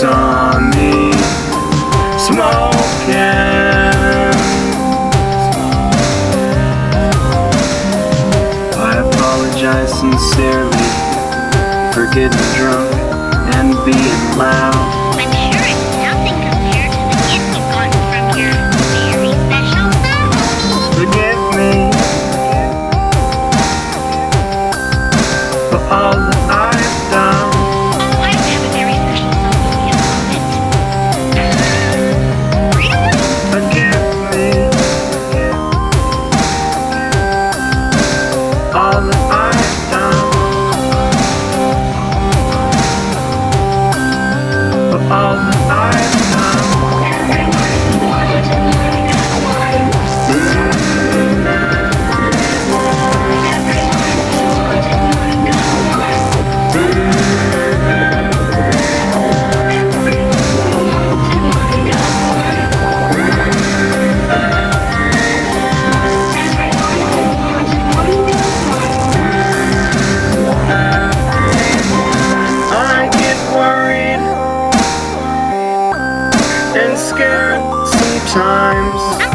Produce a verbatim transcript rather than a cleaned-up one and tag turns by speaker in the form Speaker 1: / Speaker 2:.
Speaker 1: saw me smoking. I apologize sincerely for getting drunk and being loud.
Speaker 2: I'm sure it's nothing compared to the gift you've gotten from your very special family.
Speaker 1: Forgive me for all that I've done.
Speaker 2: Oh, I don't have a very special family at the moment. Really?
Speaker 1: Forgive me all that I've done. For all that I've done. I get worried and scared sometimes.